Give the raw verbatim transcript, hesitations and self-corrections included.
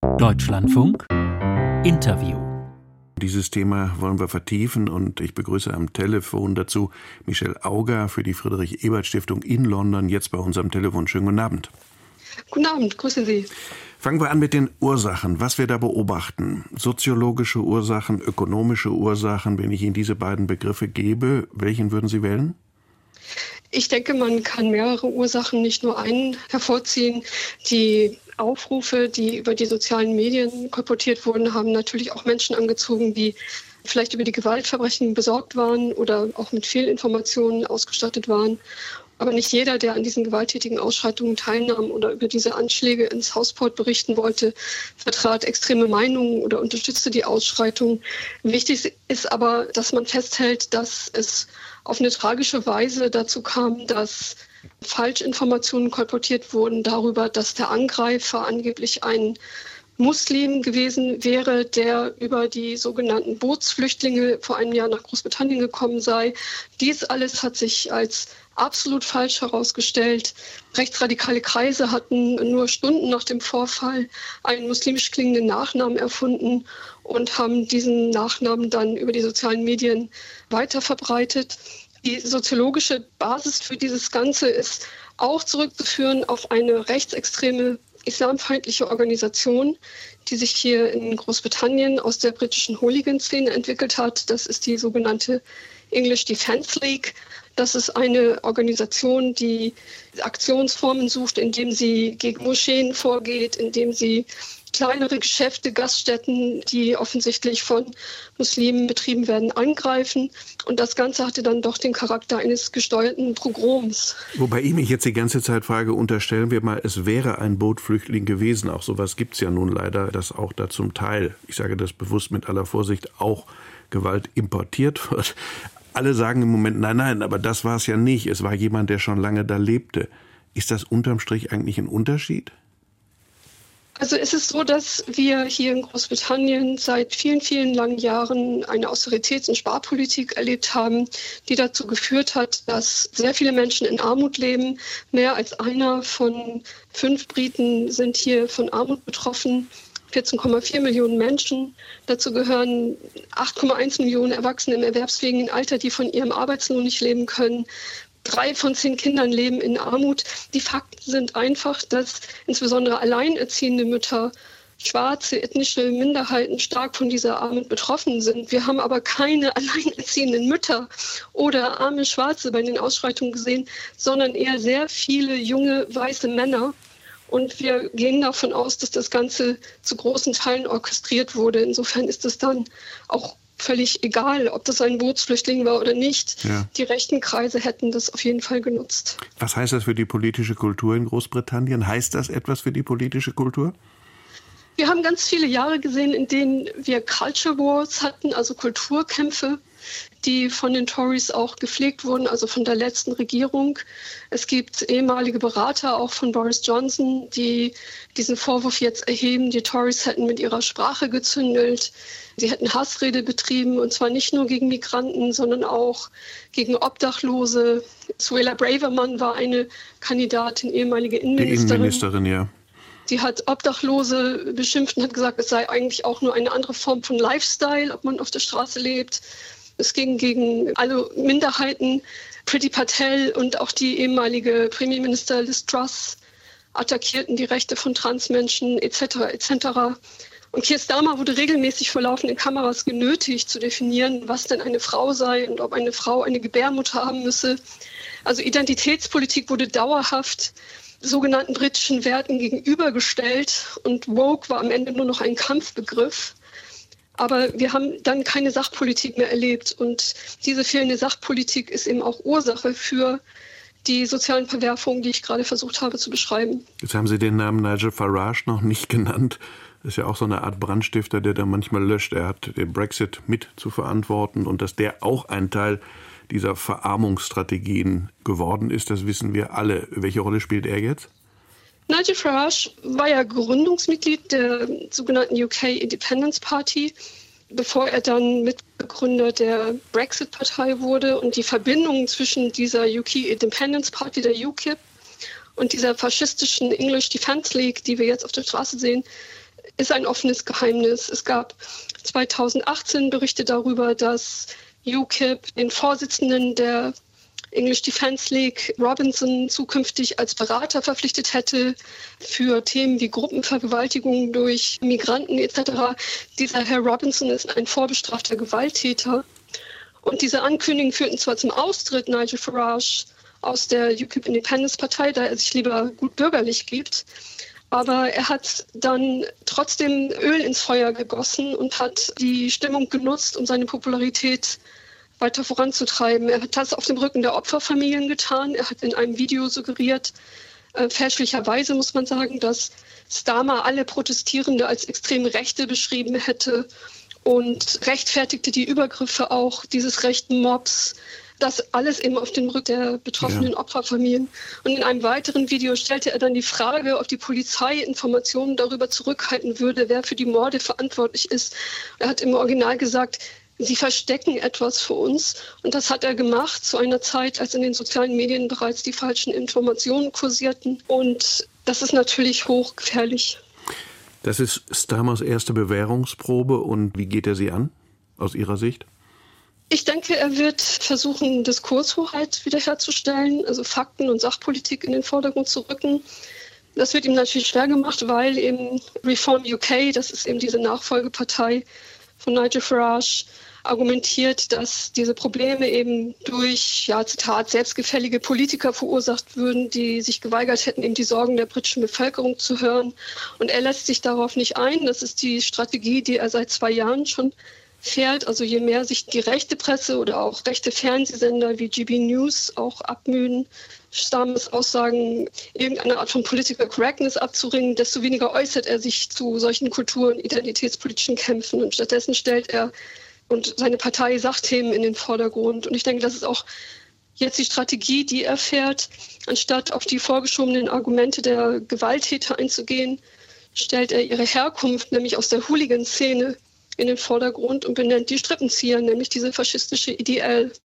Deutschlandfunk Interview. Dieses Thema wollen wir vertiefen und ich begrüße am Telefon dazu Michelle Auger für die Friedrich-Ebert-Stiftung in London, jetzt bei uns am Telefon. Schönen guten Abend. Guten Abend, grüße Sie. Fangen wir an mit den Ursachen, was wir da beobachten. Soziologische Ursachen, ökonomische Ursachen, wenn ich Ihnen diese beiden Begriffe gebe, welchen würden Sie wählen? Ich denke, man kann mehrere Ursachen, nicht nur einen, hervorziehen. Die Aufrufe, die über die sozialen Medien kolportiert wurden, haben natürlich auch Menschen angezogen, die vielleicht über die Gewaltverbrechen besorgt waren oder auch mit Fehlinformationen ausgestattet waren. Aber nicht jeder, der an diesen gewalttätigen Ausschreitungen teilnahm oder über diese Anschläge ins Hausport berichten wollte, vertrat extreme Meinungen oder unterstützte die Ausschreitungen. Wichtig ist aber, dass man festhält, dass es auf eine tragische Weise dazu kam, dass Falschinformationen kolportiert wurden darüber, dass der Angreifer angeblich ein Muslim gewesen wäre, der über die sogenannten Bootsflüchtlinge vor einem Jahr nach Großbritannien gekommen sei. Dies alles hat sich als absolut falsch herausgestellt. Rechtsradikale Kreise hatten nur Stunden nach dem Vorfall einen muslimisch klingenden Nachnamen erfunden und haben diesen Nachnamen dann über die sozialen Medien weiterverbreitet. Die soziologische Basis für dieses Ganze ist auch zurückzuführen auf eine rechtsextreme islamfeindliche Organisation, die sich hier in Großbritannien aus der britischen Hooligan-Szene entwickelt hat. Das ist die sogenannte English Defence League. Das ist eine Organisation, die Aktionsformen sucht, indem sie gegen Moscheen vorgeht, indem sie kleinere Geschäfte, Gaststätten, die offensichtlich von Muslimen betrieben werden, angreifen. Und das Ganze hatte dann doch den Charakter eines gesteuerten Pogroms. Wobei ich mich jetzt die ganze Zeit frage, unterstellen wir mal, es wäre ein Bootflüchtling gewesen. Auch sowas gibt es ja nun leider, dass auch da zum Teil, ich sage das bewusst mit aller Vorsicht, auch Gewalt importiert wird. Alle sagen im Moment, nein, nein, aber das war es ja nicht. Es war jemand, der schon lange da lebte. Ist das unterm Strich eigentlich ein Unterschied? Also es ist so, dass wir hier in Großbritannien seit vielen, vielen langen Jahren eine Austeritäts- und Sparpolitik erlebt haben, die dazu geführt hat, dass sehr viele Menschen in Armut leben. Mehr als einer von fünf Briten sind hier von Armut betroffen. vierzehn Komma vier Millionen Menschen. Dazu gehören acht Komma eins Millionen Erwachsene im erwerbsfähigen Alter, die von ihrem Arbeitslohn nicht leben können. Drei von zehn Kindern leben in Armut. Die Fakten sind einfach, dass insbesondere alleinerziehende Mütter, schwarze ethnische Minderheiten stark von dieser Armut betroffen sind. Wir haben aber keine alleinerziehenden Mütter oder arme Schwarze bei den Ausschreitungen gesehen, sondern eher sehr viele junge weiße Männer. Und wir gehen davon aus, dass das Ganze zu großen Teilen orchestriert wurde. Insofern ist es dann auch völlig egal, ob das ein Bootsflüchtling war oder nicht. Ja. Die rechten Kreise hätten das auf jeden Fall genutzt. Was heißt das für die politische Kultur in Großbritannien? Heißt das etwas für die politische Kultur? Wir haben ganz viele Jahre gesehen, in denen wir Culture Wars hatten, also Kulturkämpfe, die von den Tories auch gepflegt wurden, also von der letzten Regierung. Es gibt ehemalige Berater, auch von Boris Johnson, die diesen Vorwurf jetzt erheben, die Tories hätten mit ihrer Sprache gezündelt. Sie hätten Hassrede betrieben, und zwar nicht nur gegen Migranten, sondern auch gegen Obdachlose. Suella Braverman war eine Kandidatin, ehemalige Innenministerin. Die Innenministerin, ja. Die hat Obdachlose beschimpft und hat gesagt, es sei eigentlich auch nur eine andere Form von Lifestyle, ob man auf der Straße lebt. Es ging gegen alle Minderheiten. Priti Patel und auch die ehemalige Premierminister Liz Truss attackierten die Rechte von Transmenschen et cetera et cetera. Und Keir Starmer wurde regelmäßig vor laufenden Kameras genötigt zu definieren, was denn eine Frau sei und ob eine Frau eine Gebärmutter haben müsse. Also Identitätspolitik wurde dauerhaft sogenannten britischen Werten gegenübergestellt und woke war am Ende nur noch ein Kampfbegriff. Aber wir haben dann keine Sachpolitik mehr erlebt und diese fehlende Sachpolitik ist eben auch Ursache für die sozialen Verwerfungen, die ich gerade versucht habe zu beschreiben. Jetzt haben Sie den Namen Nigel Farage noch nicht genannt. Das ist ja auch so eine Art Brandstifter, der da manchmal löscht. Er hat den Brexit mit zu verantworten und dass der auch ein Teil dieser Verarmungsstrategien geworden ist, das wissen wir alle. Welche Rolle spielt er jetzt? Nigel Farage war ja Gründungsmitglied der sogenannten U K Independence Party, bevor er dann Mitbegründer der Brexit-Partei wurde. Und die Verbindung zwischen dieser U K Independence Party, der U KIP, und dieser faschistischen English Defence League, die wir jetzt auf der Straße sehen, ist ein offenes Geheimnis. Es gab zweitausendachtzehn Berichte darüber, dass U K I P den Vorsitzenden der English Defence League, Robinson, zukünftig als Berater verpflichtet hätte für Themen wie Gruppenvergewaltigung durch Migranten et cetera. Dieser Herr Robinson ist ein vorbestrafter Gewalttäter. Und diese Ankündigungen führten zwar zum Austritt Nigel Farage aus der U K I P Independence Partei, da er sich lieber gut bürgerlich gibt, aber er hat dann trotzdem Öl ins Feuer gegossen und hat die Stimmung genutzt, um seine Popularität weiter voranzutreiben. Er hat das auf dem Rücken der Opferfamilien getan. Er hat in einem Video suggeriert, äh, fälschlicherweise muss man sagen, dass Starmer alle Protestierende als extrem Rechte beschrieben hätte und rechtfertigte die Übergriffe auch dieses rechten Mobs. Das alles eben auf dem Rücken der betroffenen ja. Opferfamilien. Und in einem weiteren Video stellte er dann die Frage, ob die Polizei Informationen darüber zurückhalten würde, wer für die Morde verantwortlich ist. Er hat im Original gesagt, sie verstecken etwas für uns. Und das hat er gemacht zu einer Zeit, als in den sozialen Medien bereits die falschen Informationen kursierten. Und das ist natürlich hochgefährlich. Das ist Starmers erste Bewährungsprobe. Und wie geht er sie an, aus Ihrer Sicht? Ich denke, er wird versuchen, Diskurshoheit wiederherzustellen, also Fakten und Sachpolitik in den Vordergrund zu rücken. Das wird ihm natürlich schwer gemacht, weil eben Reform U K, das ist eben diese Nachfolgepartei von Nigel Farage, argumentiert, dass diese Probleme eben durch, ja, Zitat, selbstgefällige Politiker verursacht würden, die sich geweigert hätten, eben die Sorgen der britischen Bevölkerung zu hören. Und er lässt sich darauf nicht ein. Das ist die Strategie, die er seit zwei Jahren schon fährt. Also je mehr sich die rechte Presse oder auch rechte Fernsehsender wie G B News auch abmühen, Starmers Aussagen irgendeine Art von Political Correctness abzuringen, desto weniger äußert er sich zu solchen kultur- und identitätspolitischen Kämpfen. Und stattdessen stellt er und seine Partei Sachthemen in den Vordergrund. Und ich denke, das ist auch jetzt die Strategie, die er fährt. Anstatt auf die vorgeschobenen Argumente der Gewalttäter einzugehen, stellt er ihre Herkunft, nämlich aus der Hooligan-Szene, in den Vordergrund und benennt die Strippenzieher, nämlich diese faschistische I D L.